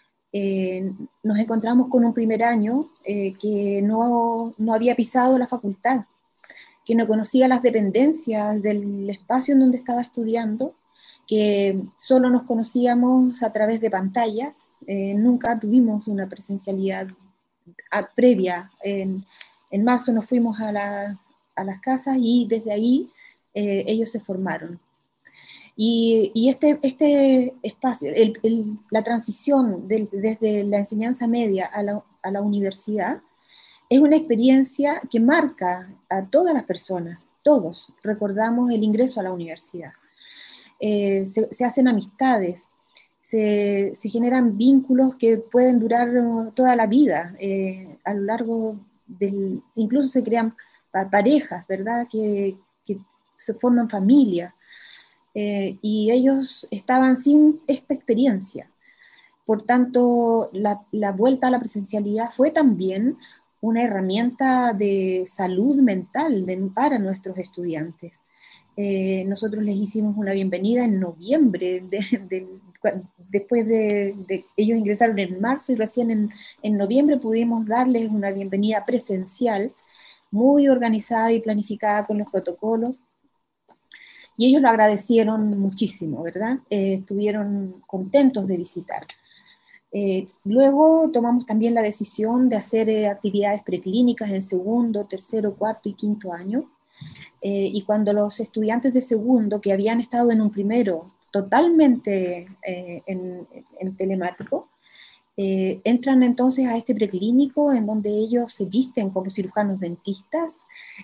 Nos encontramos con un primer año que no había pisado la facultad, que no conocía las dependencias del espacio en donde estaba estudiando, que solo nos conocíamos a través de pantallas, nunca tuvimos una presencialidad previa. En marzo nos fuimos a las casas y desde ahí ellos se formaron. Y este espacio, la transición desde la enseñanza media a la universidad, es una experiencia que marca a todas las personas. Todos recordamos el ingreso a la universidad. Se hacen amistades, se generan vínculos que pueden durar toda la vida, a lo largo incluso se crean parejas, ¿verdad? Que se forman familias. Y ellos estaban sin esta experiencia. Por tanto, la vuelta a la presencialidad fue también una herramienta de salud mental para nuestros estudiantes. Nosotros les hicimos una bienvenida en noviembre, después de ellos ingresaron en marzo, y recién en noviembre pudimos darles una bienvenida presencial, muy organizada y planificada con los protocolos. Y ellos lo agradecieron muchísimo, ¿verdad? Estuvieron contentos de visitar. Luego tomamos también la decisión de hacer actividades preclínicas en segundo, tercero, cuarto y quinto año. Y cuando los estudiantes de segundo, que habían estado en un primero totalmente en telemático, entran entonces a este preclínico en donde ellos se visten como cirujanos dentistas.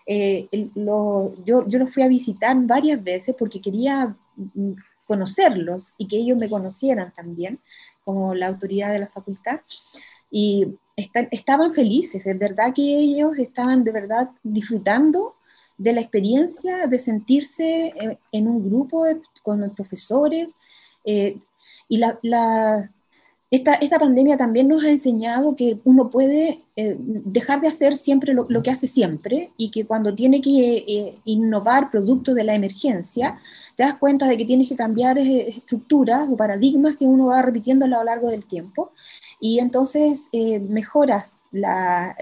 Yo los fui a visitar varias veces porque quería conocerlos y que ellos me conocieran también, como la autoridad de la facultad. Y estaban felices, es verdad que ellos estaban de verdad disfrutando de la experiencia de sentirse en un grupo con los profesores. Y esta pandemia también nos ha enseñado que uno puede dejar de hacer siempre lo que hace siempre, y que cuando tiene que innovar producto de la emergencia, te das cuenta de que tienes que cambiar estructuras o paradigmas que uno va repitiendo a lo largo del tiempo, y entonces mejoras la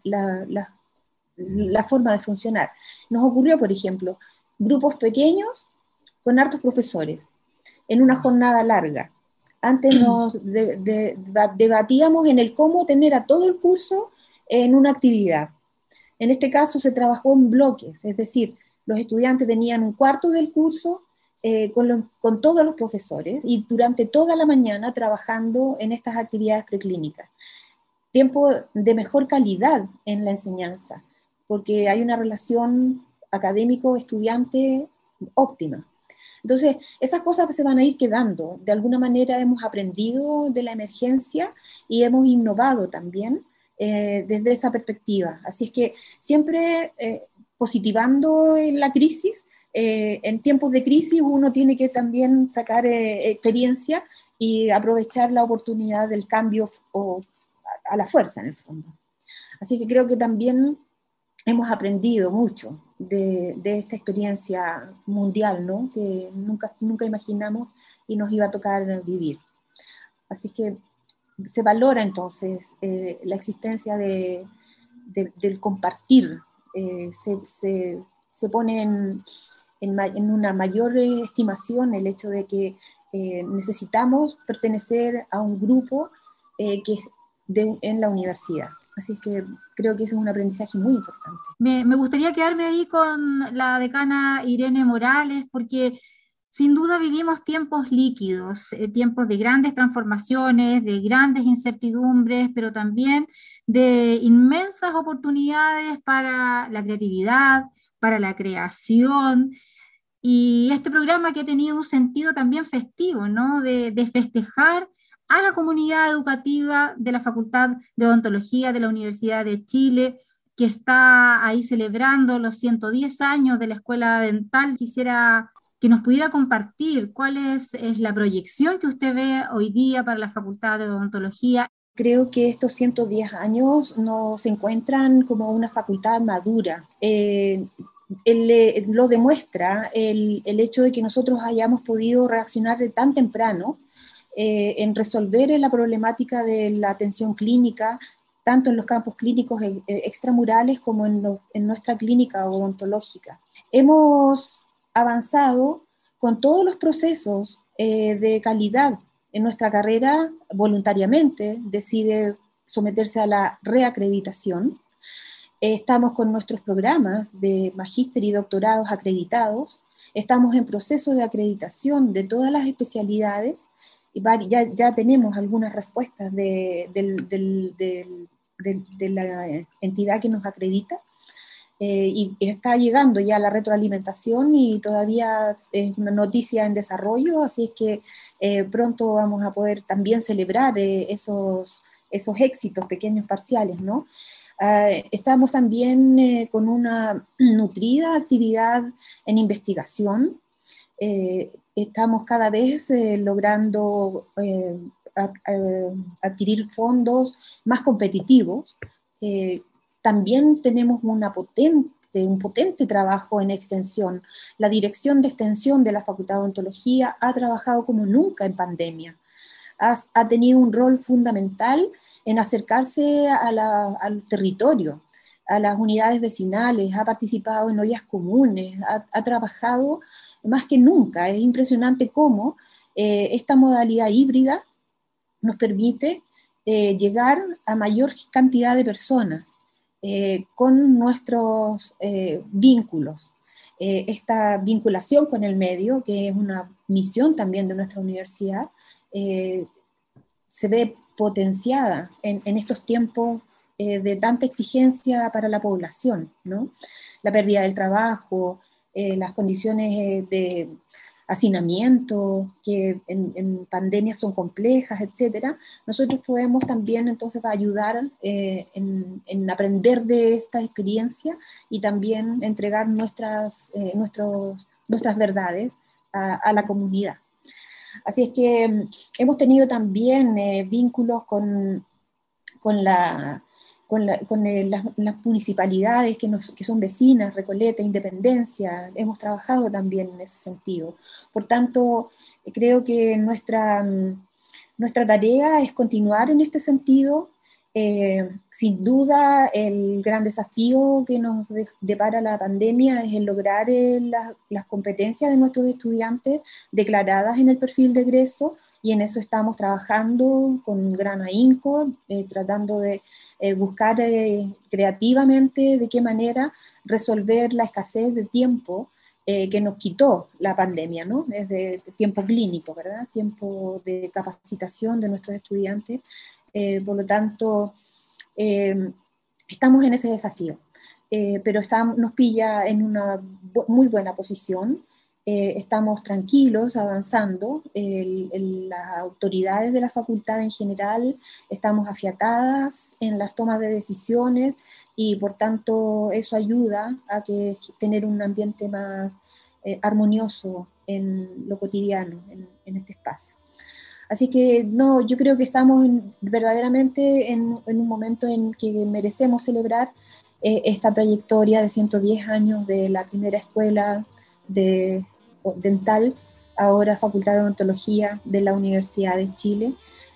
forma de funcionar. Nos ocurrió, por ejemplo, grupos pequeños con hartos profesores en una jornada larga. Antes nos debatíamos en el cómo tener a todo el curso en una actividad. En este caso se trabajó en bloques, es decir, los estudiantes tenían un cuarto del curso con todos los profesores, y durante toda la mañana trabajando en estas actividades preclínicas. Tiempo de mejor calidad en la enseñanza, porque hay una relación académico-estudiante óptima. Entonces, esas cosas se van a ir quedando. De alguna manera hemos aprendido de la emergencia y hemos innovado también desde esa perspectiva. Así es que siempre positivando en la crisis, en tiempos de crisis uno tiene que también sacar experiencia y aprovechar la oportunidad del cambio a la fuerza, en el fondo. Así que creo que también hemos aprendido mucho de esta experiencia mundial, ¿no? Que nunca imaginamos y nos iba a tocar vivir. Así que se valora entonces la existencia del compartir, se pone en una mayor estimación el hecho de que necesitamos pertenecer a un grupo que es en la universidad. Así que creo que eso es un aprendizaje muy importante.
Me gustaría quedarme ahí con la decana Irene Morales, porque sin duda vivimos tiempos líquidos, tiempos de grandes transformaciones, de grandes incertidumbres, pero también de inmensas oportunidades para la creatividad, para la creación. Y este programa que ha tenido un sentido también festivo, ¿no? De festejar a la comunidad educativa de la Facultad de Odontología de la Universidad de Chile, que está ahí celebrando los 110 años de la Escuela Dental. Quisiera que nos pudiera compartir cuál es la proyección que usted ve hoy día para la Facultad de Odontología.
Creo que estos 110 años nos encuentran como una facultad madura. Lo demuestra el hecho de que nosotros hayamos podido reaccionar de tan temprano en resolver la problemática de la atención clínica, tanto en los campos clínicos extramurales como en nuestra clínica odontológica. Hemos avanzado con todos los procesos de calidad en nuestra carrera, voluntariamente decide someterse a la reacreditación. Estamos con nuestros programas de magíster y doctorados acreditados. Estamos en proceso de acreditación de todas las especialidades. Ya tenemos algunas respuestas de la entidad que nos acredita. Y está llegando ya la retroalimentación y todavía es una noticia en desarrollo, así es que pronto vamos a poder también celebrar esos éxitos pequeños parciales, ¿no? Estamos también con una nutrida actividad en investigación. Estamos cada vez logrando adquirir fondos más competitivos. También tenemos un potente trabajo en extensión. La Dirección de Extensión de la Facultad de Odontología ha trabajado como nunca en pandemia. Ha tenido un rol fundamental en acercarse al territorio, a las unidades vecinales, ha participado en ollas comunes, ha trabajado más que nunca. Es impresionante cómo esta modalidad híbrida nos permite llegar a mayor cantidad de personas. Con nuestros vínculos, esta vinculación con el medio, que es una misión también de nuestra universidad, se ve potenciada en estos tiempos de tanta exigencia para la población, ¿no? La pérdida del trabajo, las condiciones de hacinamiento, que en pandemia son complejas, etc. Nosotros podemos también entonces ayudar en aprender de esta experiencia y también entregar nuestras verdades a la comunidad. Así es que hemos tenido también vínculos con las municipalidades que son vecinas, Recoleta, Independencia. Hemos trabajado también en ese sentido. Por tanto, creo que nuestra tarea es continuar en este sentido. Sin duda, el gran desafío que nos depara la pandemia es el lograr las competencias de nuestros estudiantes declaradas en el perfil de egreso, y en eso estamos trabajando con gran ahínco, tratando de buscar creativamente de qué manera resolver la escasez de tiempo que nos quitó la pandemia, ¿no? Desde tiempo clínico, ¿verdad? Tiempo de capacitación de nuestros estudiantes. Por lo tanto, estamos en ese desafío, pero nos pilla en una muy buena posición. Estamos tranquilos, avanzando. Las autoridades de la facultad en general estamos afiatadas en las tomas de decisiones, y por tanto eso ayuda a tener un ambiente más armonioso en lo cotidiano, en este espacio. Así que no, yo creo que estamos verdaderamente en un momento en que merecemos celebrar esta trayectoria de 110 años de la primera escuela dental, ahora Facultad de Odontología de la Universidad de Chile.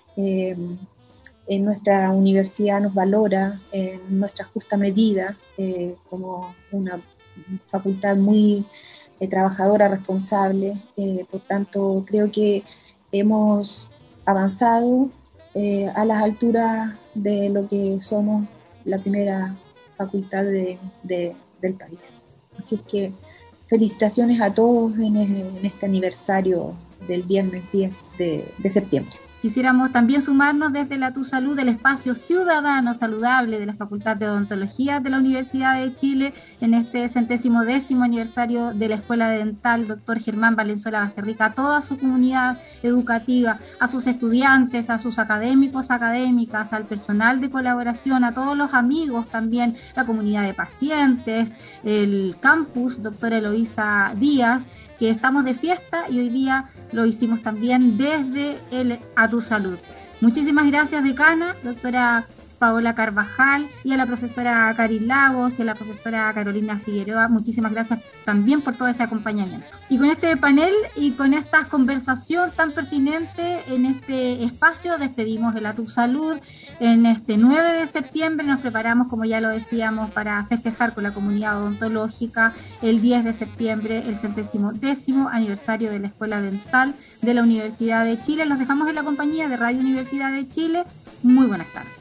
Nuestra universidad nos valora en nuestra justa medida como una facultad muy trabajadora, responsable. Por tanto, creo que hemos avanzado a las alturas de lo que somos la primera facultad del país. Así es que felicitaciones a todos en este aniversario del viernes 10 de septiembre.
Quisiéramos también sumarnos desde la Tu Salud, del espacio ciudadano saludable de la Facultad de Odontología de la Universidad de Chile, en este 110º aniversario de la Escuela Dental Dr. Germán Valenzuela Basterrica, a toda su comunidad educativa, a sus estudiantes, a sus académicos, académicas, al personal de colaboración, a todos los amigos también, la comunidad de pacientes, el campus Dr. Eloísa Díaz, que estamos de fiesta y hoy día lo hicimos también desde A Tu Salud. Muchísimas gracias, decana, doctora Paola Carvajal, y a la profesora Karin Lagos y a la profesora Carolina Figueroa. Muchísimas gracias también por todo ese acompañamiento. Y con este panel y con esta conversación tan pertinente en este espacio, despedimos el A Tu Salud. En este 9 de septiembre nos preparamos, como ya lo decíamos, para festejar con la comunidad odontológica el 10 de septiembre, el 110º aniversario de la Escuela Dental de la Universidad de Chile. Los dejamos en la compañía de Radio Universidad de Chile. Muy buenas tardes.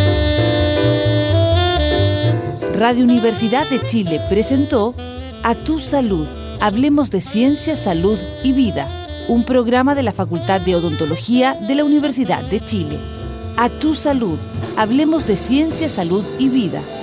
Radio Universidad de Chile presentó A Tu Salud. Hablemos de ciencia, salud y vida. Un programa de la Facultad de Odontología de la Universidad de Chile. A Tu Salud. Hablemos de ciencia, salud y vida.